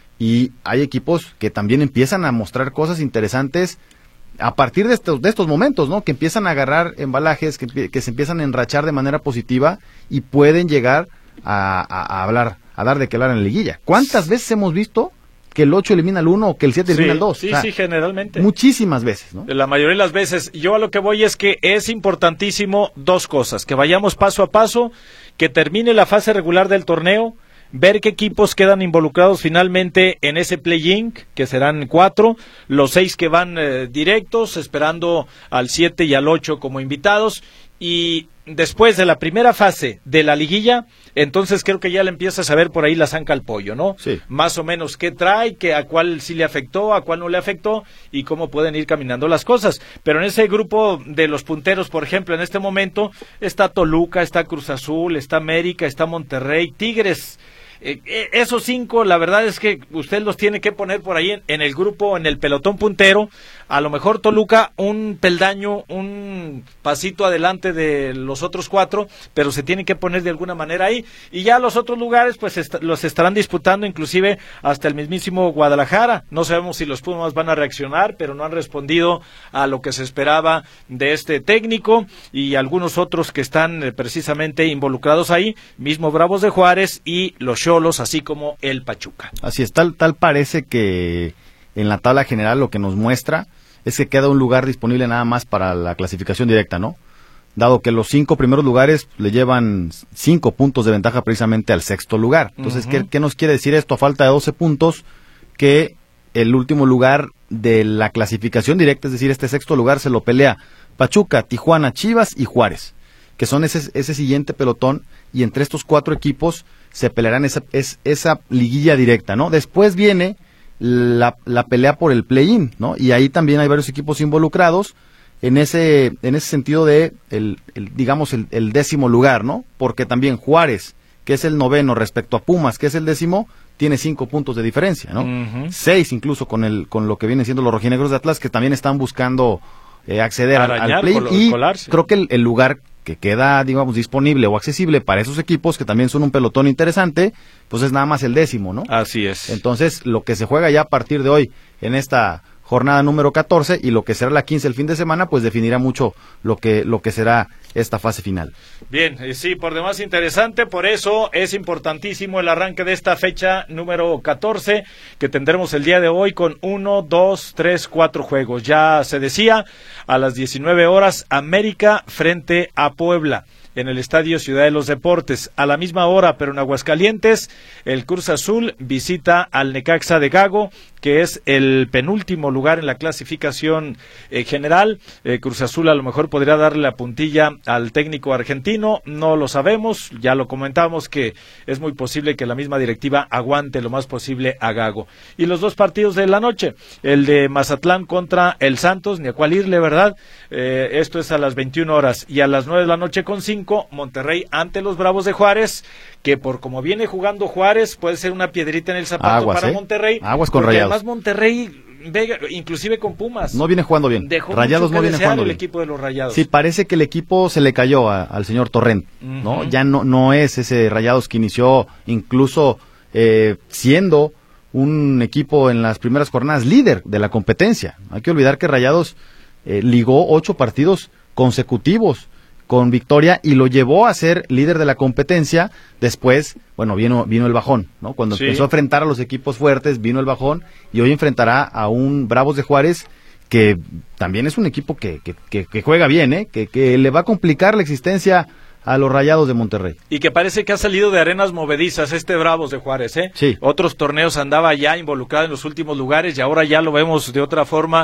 Y hay equipos que también empiezan a mostrar cosas interesantes a partir de estos, de estos momentos, ¿no? Que empiezan a agarrar embalajes, que, que se empiezan a enrachar de manera positiva y pueden llegar a, a, a hablar, a dar de qué hablar en la liguilla. ¿Cuántas veces hemos visto que el ocho elimina al uno o que el siete elimina al dos? Sí, o sea, sí, generalmente. Muchísimas veces, ¿no? La mayoría de las veces. Yo a lo que voy es que es importantísimo dos cosas, que vayamos paso a paso, que termine la fase regular del torneo, ver qué equipos quedan involucrados finalmente en ese play-in, que serán cuatro, los seis que van eh, directos, esperando al siete y al ocho como invitados, y después de la primera fase de la liguilla, entonces creo que ya le empiezas a ver por ahí la zanca al pollo, ¿no? Sí. Más o menos qué trae, que a cuál sí le afectó, a cuál no le afectó y cómo pueden ir caminando las cosas. Pero en ese grupo de los punteros, por ejemplo, en este momento está Toluca, está Cruz Azul, está América, está Monterrey, Tigres. Eh, esos cinco, la verdad es que usted los tiene que poner por ahí en, en el grupo, en el pelotón puntero. A lo mejor Toluca un peldaño, un pasito adelante de los otros cuatro, pero se tiene que poner de alguna manera ahí. Y ya los otros lugares, pues est- los estarán disputando, inclusive hasta el mismísimo Guadalajara. No sabemos si los Pumas van a reaccionar, pero no han respondido a lo que se esperaba de este técnico y algunos otros que están eh, precisamente involucrados ahí, mismo Bravos de Juárez y los Xolos, así como el Pachuca. Así es, tal, tal parece que en la tabla general lo que nos muestra es que queda un lugar disponible nada más para la clasificación directa, ¿no? Dado que los cinco primeros lugares le llevan cinco puntos de ventaja precisamente al sexto lugar. Entonces, uh-huh. ¿qué, ¿qué nos quiere decir esto? A falta de doce puntos, que el último lugar de la clasificación directa, es decir, este sexto lugar se lo pelea Pachuca, Tijuana, Chivas y Juárez, que son ese, ese siguiente pelotón, y entre estos cuatro equipos se pelearán esa, es, esa liguilla directa, ¿no? Después viene la, la pelea por el play-in, ¿no? Y ahí también hay varios equipos involucrados en ese en ese sentido de, el, el digamos, el, el décimo lugar, ¿no? Porque también Juárez, que es el noveno respecto a Pumas, que es el décimo, tiene cinco puntos de diferencia, ¿no? Uh-huh. Seis incluso con el con lo que vienen siendo los rojinegros de Atlas, que también están buscando eh, acceder Arañar, al play-in, y colarse. Creo que el, el lugar que queda, digamos, disponible o accesible para esos equipos, que también son un pelotón interesante, pues es nada más el décimo, ¿no? Así es. Entonces, lo que se juega ya a partir de hoy en esta jornada número catorce y lo que será la quince el fin de semana, pues definirá mucho lo que lo que será esta fase final. Bien, sí, por demás interesante, por eso es importantísimo el arranque de esta fecha número catorce, que tendremos el día de hoy con uno, dos, tres, cuatro juegos. Ya se decía, a las diecinueve horas, América frente a Puebla, en el Estadio Ciudad de los Deportes. A la misma hora, pero en Aguascalientes, el Cruz Azul visita al Necaxa de Gago, que es el penúltimo lugar en la clasificación eh, general. Eh, Cruz Azul a lo mejor podría darle la puntilla al técnico argentino, no lo sabemos, ya lo comentamos que es muy posible que la misma directiva aguante lo más posible a Gago. Y los dos partidos de la noche, el de Mazatlán contra el Santos, ni a cuál irle, ¿verdad? Eh, esto es a las veintiuna horas, y a las nueve de la noche con cinco, Monterrey ante los Bravos de Juárez, que por como viene jugando Juárez, puede ser una piedrita en el zapato Aguas, para ¿eh? Monterrey. Aguas con Rayados. Además Monterrey, Vega, inclusive con Pumas, no viene jugando bien. Dejó Rayados mucho que no viene desear jugando el bien. equipo de los Rayados. Sí, parece que el equipo se le cayó a, al señor Torrent, uh-huh. ¿no? Ya no no es ese Rayados que inició incluso eh, siendo un equipo en las primeras jornadas líder de la competencia. Hay que olvidar que Rayados eh, ligó ocho partidos consecutivos con victoria y lo llevó a ser líder de la competencia. Después, bueno, vino vino el bajón, ¿no? Cuando sí. empezó a enfrentar a los equipos fuertes, vino el bajón, y hoy enfrentará a un Bravos de Juárez que también es un equipo que, que, que, que juega bien, ¿eh? Que, que le va a complicar la existencia a los Rayados de Monterrey. Y que parece que ha salido de arenas movedizas este Bravos de Juárez, ¿eh? Sí. Otros torneos andaba ya involucrado en los últimos lugares y ahora ya lo vemos de otra forma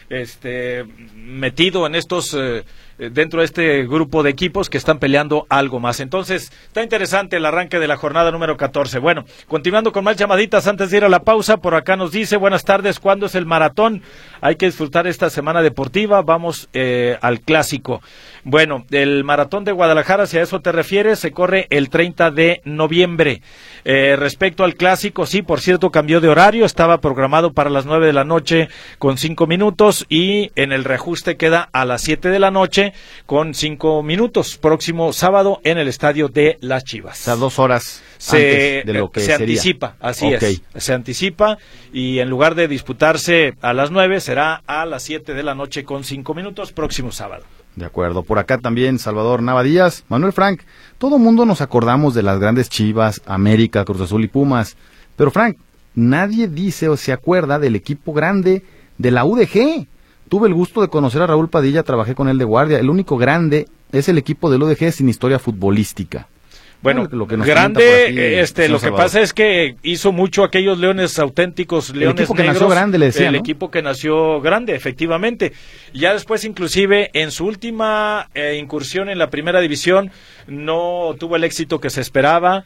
este, metido en estos, eh, dentro de este grupo de equipos que están peleando algo más. Entonces, está interesante el arranque de la jornada número catorce. Bueno, continuando con más llamaditas antes de ir a la pausa, por acá nos dice, buenas tardes, ¿cuándo es el maratón? Hay que disfrutar esta semana deportiva, vamos eh, al clásico. Bueno, el maratón de Guadalajara, si a eso te refieres, se corre el treinta de noviembre. Eh, respecto al clásico, sí, por cierto, cambió de horario, estaba programado para las nueve de la noche con cinco minutos y en el reajuste queda a las siete de la noche con cinco minutos, próximo sábado en el estadio de Las Chivas. O sea, dos horas se, antes de lo que se sería. anticipa, así Okay. es, se anticipa y en lugar de disputarse a las nueve será a las siete de la noche con cinco minutos, próximo sábado. De acuerdo, por acá también Salvador Nava Díaz, Manuel Frank, todo mundo nos acordamos de las grandes Chivas, América, Cruz Azul y Pumas, pero Frank, nadie dice o se acuerda del equipo grande de la U D G. Tuve el gusto de conocer a Raúl Padilla, trabajé con él de guardia, el único grande es el equipo del U D G sin historia futbolística. Bueno, lo que nos grande, aquí, este, lo que Salvador. pasa es que hizo mucho aquellos leones auténticos, leones el equipo que negros, nació grande, le decía, el ¿no? equipo que nació grande, efectivamente. Ya después, inclusive, en su última eh, incursión en la primera división, no tuvo el éxito que se esperaba,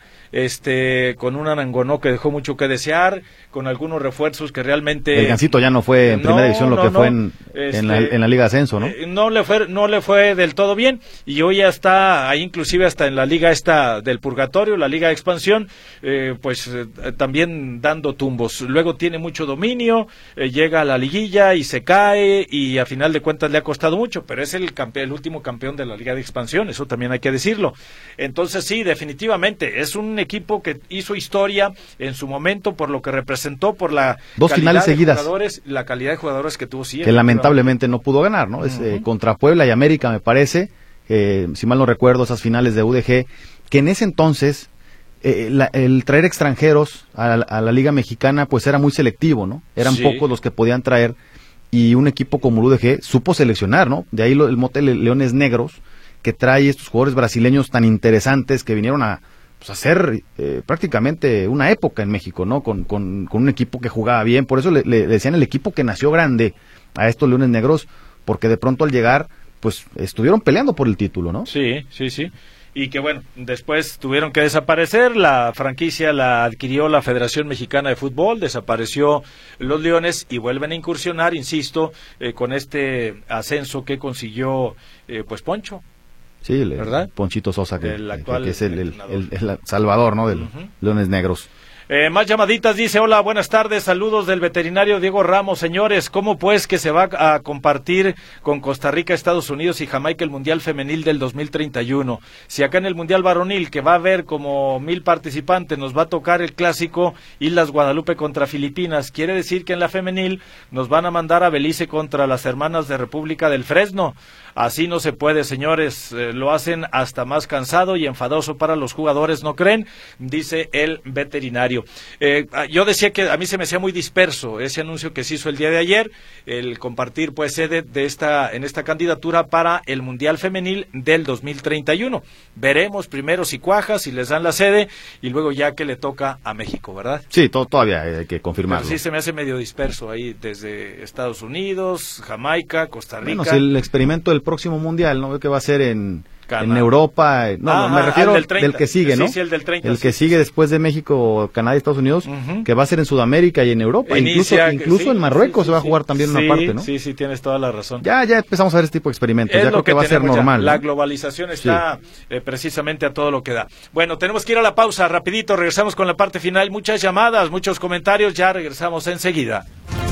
este, con un Arangonó que dejó mucho que desear, con algunos refuerzos que realmente... El Gancito ya no fue en No, primera división lo no, que no. fue en, Este, en, la, en la Liga de Ascenso, ¿no? Eh, no le fue, no le fue del todo bien y hoy ya está ahí, inclusive hasta en la liga esta del purgatorio, la liga de expansión, eh, pues eh, también dando tumbos. Luego tiene mucho dominio, eh, llega a la liguilla y se cae y a final de cuentas le ha costado mucho, pero es el campe- el último campeón de la liga de expansión, eso también hay que decirlo. Entonces sí, definitivamente es un equipo que hizo historia en su momento por lo que representó, por la Dos calidad finales de seguidas. jugadores, la calidad de jugadores que tuvo, sí, Que lamentablemente no pudo ganar, ¿no? Es, Uh-huh. eh, contra Puebla y América, me parece, eh, si mal no recuerdo, esas finales de U D G, que en ese entonces eh, la, el traer extranjeros a, a la Liga Mexicana pues era muy selectivo, ¿no? Eran Sí. pocos los que podían traer y un equipo como el U D G supo seleccionar, ¿no? De ahí lo, el mote Le- Leones Negros, que trae estos jugadores brasileños tan interesantes que vinieron a pues, hacer eh, prácticamente una época en México, ¿no? Con, con, con un equipo que jugaba bien, por eso le, le decían el equipo que nació grande a estos Leones Negros, porque de pronto al llegar, pues estuvieron peleando por el título, ¿no? Sí, sí, sí. Y que bueno, después tuvieron que desaparecer, la franquicia la adquirió la Federación Mexicana de Fútbol, desapareció los Leones y vuelven a incursionar, insisto, eh, con este ascenso que consiguió eh, pues Poncho. Sí, el, ¿verdad? Ponchito Sosa, que, El que- actual que es el, el, entrenador. el- el salvador, ¿no? Del Ujú. Leones Negros. Eh, más llamaditas, dice, hola, buenas tardes, saludos del veterinario Diego Ramos. Señores, ¿cómo pues que se va a compartir con Costa Rica, Estados Unidos y Jamaica el Mundial Femenil del dos mil treinta y uno? Si acá en el Mundial Varonil, que va a haber como mil participantes, nos va a tocar el clásico Islas Guadalupe contra Filipinas, quiere decir que en la femenil nos van a mandar a Belice contra las hermanas de República del Fresno. Así no se puede, señores, eh, lo hacen hasta más cansado y enfadoso para los jugadores, ¿no creen? Dice el veterinario. Eh, yo decía que a mí se me hacía muy disperso ese anuncio que se hizo el día de ayer, el compartir pues sede de esta, en esta candidatura para el Mundial Femenil del dos mil treinta y uno. Veremos primero si cuaja, si les dan la sede y luego ya que le toca a México, ¿verdad? Sí, to- todavía hay que confirmarlo. Pero sí se me hace medio disperso ahí desde Estados Unidos, Jamaica, Costa Rica. Bueno, si el experimento del próximo mundial, ¿no? Que va a ser en, Cana- en Europa. eh, No, Ah, no, me ah, refiero al del del, treinta. que sigue, Sí, ¿no? sí, el del treinta, El sí, que sí, sigue sí. después de México, Canadá y Estados Unidos, Ujú. que va a ser en Sudamérica y en Europa. Inicia- incluso incluso sí, en Marruecos sí, se va a sí, jugar también sí, una parte, ¿no? Sí, sí, tienes toda la razón. Ya, ya empezamos a ver este tipo de experimentos. Es Ya lo creo que, va a ser tenemos ya. normal. La ¿no? globalización está eh, precisamente a todo lo que da. Bueno, tenemos que ir a la pausa rapidito, regresamos con la parte final. Muchas llamadas, muchos comentarios, ya regresamos enseguida.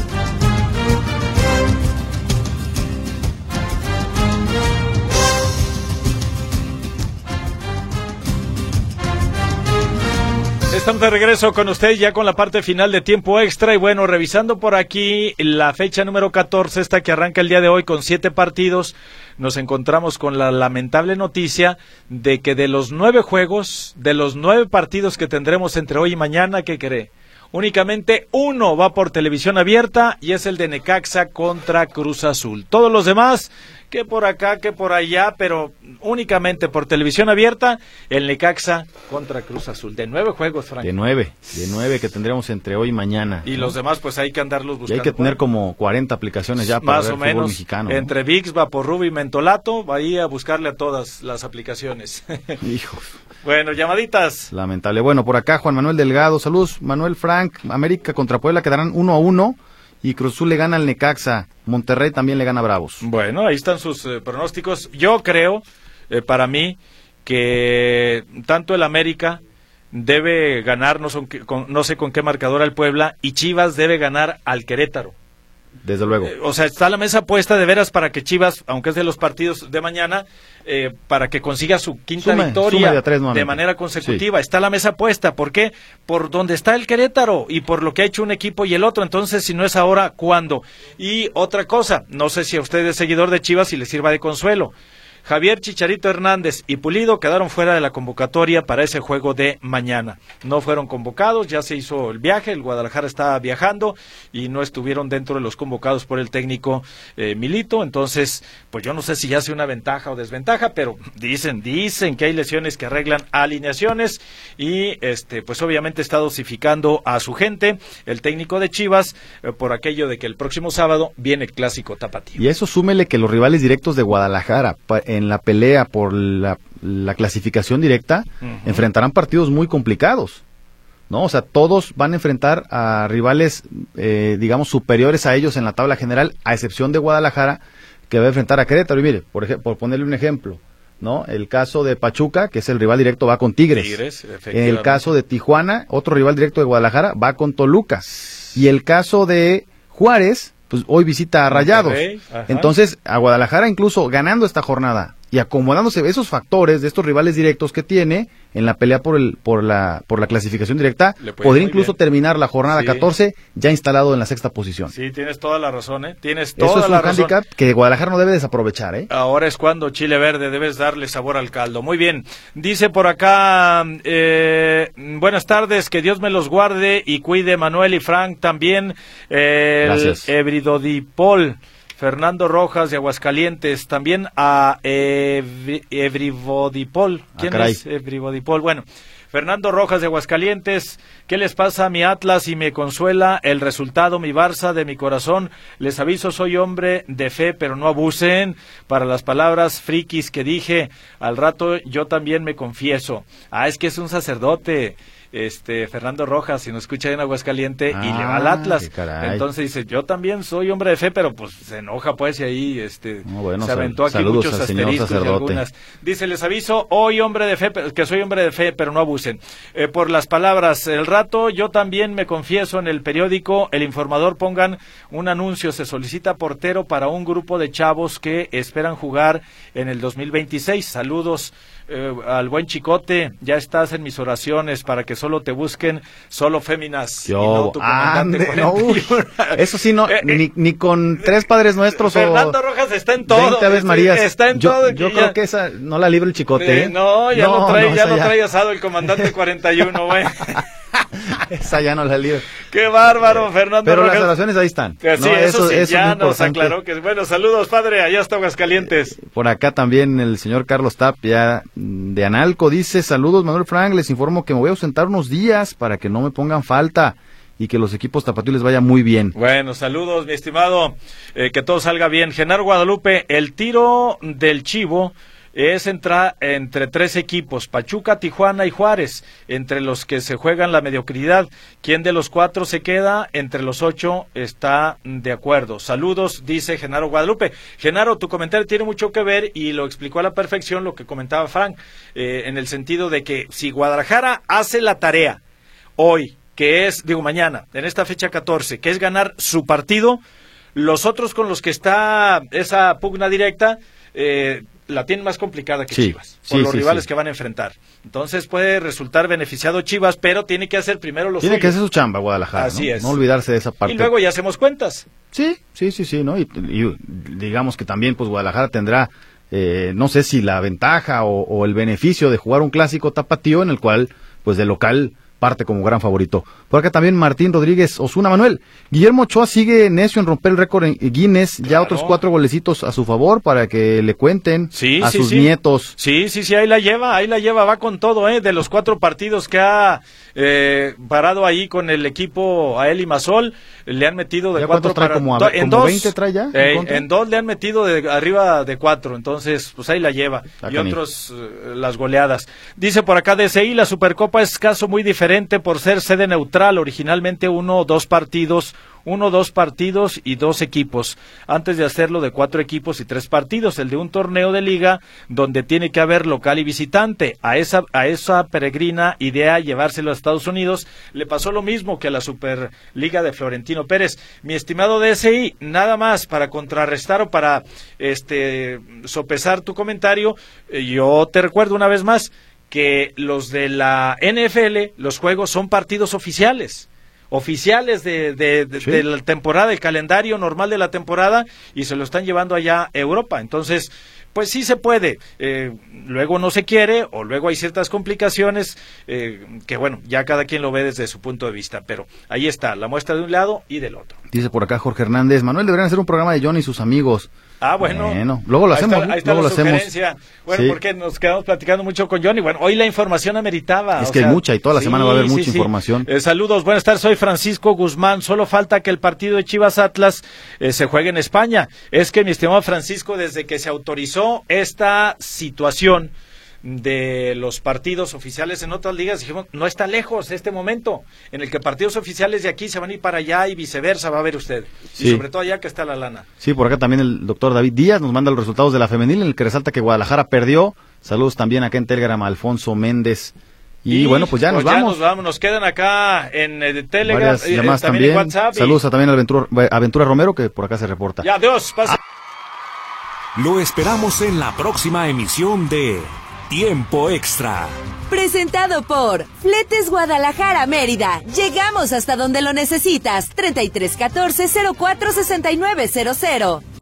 Estamos de regreso con usted ya con la parte final de Tiempo Extra y bueno, revisando por aquí la fecha número catorce, esta que arranca el día de hoy con siete partidos, nos encontramos con la lamentable noticia de que de los nueve juegos, de los nueve partidos que tendremos entre hoy y mañana, ¿qué cree? únicamente uno va por televisión abierta y es el de Necaxa contra Cruz Azul. Todos los demás, que por acá, que por allá, pero únicamente por televisión abierta, el Necaxa contra Cruz Azul. De nueve juegos, Frank. De nueve, de nueve que tendremos entre hoy y mañana. Y ¿no? Los demás, pues hay que andarlos buscando. Y hay que tener como cuarenta aplicaciones ya para más ver o fútbol menos, mexicano, ¿no? Entre ViX, Vaporrub y Mentolato, ahí a buscarle a todas las aplicaciones. Hijos. Bueno, llamaditas. Lamentable. Bueno, por acá Juan Manuel Delgado, saludos. Manuel Frank, América contra Puebla quedarán uno a uno y Cruz Azul le gana al Necaxa. Monterrey también le gana a Bravos. Bueno, ahí están sus eh, pronósticos. Yo creo, eh, para mí, que tanto el América debe ganar, no, son, con, no sé con qué marcador al Puebla, y Chivas debe ganar al Querétaro. Desde luego. Eh, o sea, está la mesa puesta de veras para que Chivas, aunque es de los partidos de mañana, eh, para que consiga su quinta Sume, victoria sume de, tres, de manera consecutiva. Sí. Está la mesa puesta. ¿Por qué? Por donde está el Querétaro y por lo que ha hecho un equipo y el otro. Entonces, si no es ahora, ¿cuándo? Y otra cosa, no sé si a usted es seguidor de Chivas y le sirva de consuelo. Javier Chicharito Hernández y Pulido quedaron fuera de la convocatoria para ese juego de mañana. No fueron convocados, ya se hizo el viaje, el Guadalajara estaba viajando y no estuvieron dentro de los convocados por el técnico eh, Milito. Entonces, pues yo no sé si ya sea una ventaja o desventaja, pero dicen, dicen que hay lesiones que arreglan alineaciones y este, pues obviamente está dosificando a su gente, el técnico de Chivas, eh, por aquello de que el próximo sábado viene el clásico tapatío. Y eso súmele que los rivales directos de Guadalajara en la pelea por la, la clasificación directa, uh-huh, enfrentarán partidos muy complicados, ¿no? O sea, todos van a enfrentar a rivales, eh, digamos, superiores a ellos en la tabla general, a excepción de Guadalajara, que va a enfrentar a Querétaro. Y mire, por ejemplo, por ponerle un ejemplo, ¿no? El caso de Pachuca, que es el rival directo, va con Tigres. Tigres, en el caso de Tijuana, otro rival directo de Guadalajara, va con Toluca. Y el caso de Juárez, pues hoy visita a Rayados. Entonces, a Guadalajara, incluso ganando esta jornada y acomodándose esos factores de estos rivales directos que tiene en la pelea por el por la por la clasificación directa, podría incluso bien terminar la jornada sí. catorce ya instalado en la sexta posición. Sí, tienes toda la razón, ¿eh? Tienes toda Eso es la un razón. hándicap que Guadalajara no debe desaprovechar, ¿eh? Ahora es cuando Chile Verde debes darle sabor al caldo. Muy bien. Dice por acá, eh, buenas tardes, que Dios me los guarde y cuide Manuel y Frank también. Eh, Gracias. El Ebridodipol. Fernando Rojas de Aguascalientes, también a Ebrivodipol. ¿Quién ah, es Ebrivodipol? Bueno, Fernando Rojas de Aguascalientes, ¿qué les pasa a mi Atlas y me consuela el resultado, mi Barça de mi corazón? Les aviso, soy hombre de fe, pero no abusen para las palabras frikis que dije. Al rato yo también me confieso. Ah, es que es un sacerdote. Este Fernando Rojas, si nos escucha en Aguascalientes ah, y le va al Atlas, entonces dice, yo también soy hombre de fe, pero pues se enoja pues y ahí este no, bueno, se aventó aquí muchos asteriscos y algunas. Dice, les aviso, hoy hombre de fe, que soy hombre de fe, pero no abusen. Eh, por las palabras, el rato yo también me confieso en el periódico El Informador, pongan un anuncio, se solicita portero para un grupo de chavos que esperan jugar en el dos mil veintiséis. Saludos. Eh, al buen Chicote, ya estás en mis oraciones para que solo te busquen solo féminas. Yo, y no tu comandante ande, no, uy, eso sí, no, eh, ni, ni con tres Padres Nuestros Fernando o Rojas está en todo. veinte Aves Marías. Está en yo, todo. Yo ya, creo que esa no la libra el Chicote. Eh, no, ya no, no trae, no, ya no ya. trae asado el comandante cuarenta y uno, güey. Esa ya no la libra. Qué bárbaro, Fernando Pero Rojas. las oraciones ahí están. Sí, ¿no? eso, eso sí, eso ya es nos aclaró que, bueno, saludos, padre, allá está Aguascalientes. Por acá también el señor Carlos Tapia de Analco dice, saludos Manuel Frank, les informo que me voy a ausentar unos días para que no me pongan falta y que los equipos tapatíos les vaya muy bien. Bueno, saludos, mi estimado, eh, que todo salga bien. Genaro Guadalupe, el tiro del chivo es entrar entre tres equipos, Pachuca, Tijuana y Juárez, entre los que se juegan la mediocridad. ¿Quién de los cuatro se queda? Entre los ocho está de acuerdo. Saludos, dice Genaro Guadalupe. Genaro, tu comentario tiene mucho que ver y lo explicó a la perfección lo que comentaba Frank, eh, en el sentido de que si Guadalajara hace la tarea hoy, que es, digo mañana, en esta fecha catorce, que es ganar su partido, los otros con los que está esa pugna directa, eh, la tienen más complicada que sí, Chivas, por sí, los sí, rivales sí. que van a enfrentar. Entonces puede resultar beneficiado Chivas, pero tiene que hacer primero los Tiene suyos. que hacer su chamba Guadalajara, Así ¿no? es. No olvidarse de esa parte. Y luego ya hacemos cuentas. Sí, sí, sí, sí, ¿no? Y, y digamos que también pues Guadalajara tendrá, eh, no sé si la ventaja o, o el beneficio de jugar un clásico tapatío en el cual pues de local parte como gran favorito. Por acá también Martín Rodríguez Osuna. Manuel, Guillermo Ochoa sigue necio en romper el récord en Guinness, ya Claro. otros cuatro golecitos a su favor para que le cuenten Sí, a sí, sus sí. nietos. Sí, sí, sí, ahí la lleva, ahí la lleva, va con todo, ¿eh? De los cuatro partidos que ha eh, parado ahí con el equipo a él y Masol, le han metido de ¿Ya cuatro cuántos trae? para... Como a- do- en como dos, veinte trae ya, en eh, contra? en dos le han metido de arriba de cuatro, entonces, pues ahí la lleva. Está y canijo. otros, eh, las goleadas. Dice por acá D C I, la Supercopa es caso muy diferente por ser sede neutral, originalmente uno o dos partidos, uno, dos partidos y dos equipos, antes de hacerlo de cuatro equipos y tres partidos, el de un torneo de liga donde tiene que haber local y visitante. A esa, a esa peregrina idea llevárselo a Estados Unidos le pasó lo mismo que a la Superliga de Florentino Pérez. Mi estimado D S I, nada más para contrarrestar o para este sopesar tu comentario, eh, yo te recuerdo una vez más que los de la N F L, los juegos son partidos oficiales. Oficiales de, de, de, Sí. de la temporada, el calendario normal de la temporada, y se lo están llevando allá a Europa. Entonces, pues sí se puede. Eh, luego no se quiere, o luego hay ciertas complicaciones, eh, que bueno, ya cada quien lo ve desde su punto de vista. Pero ahí está, la muestra de un lado y del otro. Dice por acá Jorge Hernández, Manuel, deberían hacer un programa de John y sus amigos. Ah, bueno. Bueno, luego lo Ahí hacemos, está, ahí está luego la lo hacemos. sugerencia. Bueno, Sí. porque nos quedamos platicando mucho con Johnny. Bueno, hoy la información ameritaba. Es o que hay sea, mucha y toda la sí, semana va a haber sí, mucha sí. información. Eh, saludos, buenas tardes, soy Francisco Guzmán. Solo falta que el partido de Chivas Atlas eh, se juegue en España. Es que, mi estimado Francisco, desde que se autorizó esta situación de los partidos oficiales en otras ligas, dijimos, no está lejos este momento en el que partidos oficiales de aquí se van a ir para allá y viceversa, va a ver usted. Sí. Y sobre todo allá que está la lana. Sí, por acá también el doctor David Díaz nos manda los resultados de la femenil, en el que resalta que Guadalajara perdió. Saludos también acá en Telegram a Alfonso Méndez. Y, bueno, pues ya nos pues vamos. nos vamos, nos quedan acá en eh, Telegram, Varias eh, llamadas también, en también. WhatsApp. y- Saludos a también a Aventura, Aventura Romero, que por acá se reporta. Ya, adiós, pase. Lo esperamos en la próxima emisión de Tiempo Extra. Presentado por Fletes Guadalajara Mérida. Llegamos hasta donde lo necesitas. treinta y tres catorce cero cuatro sesenta y nueve cero cero.